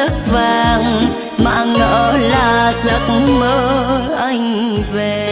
đất vàng mà ngỡ là giấc mơ anh về.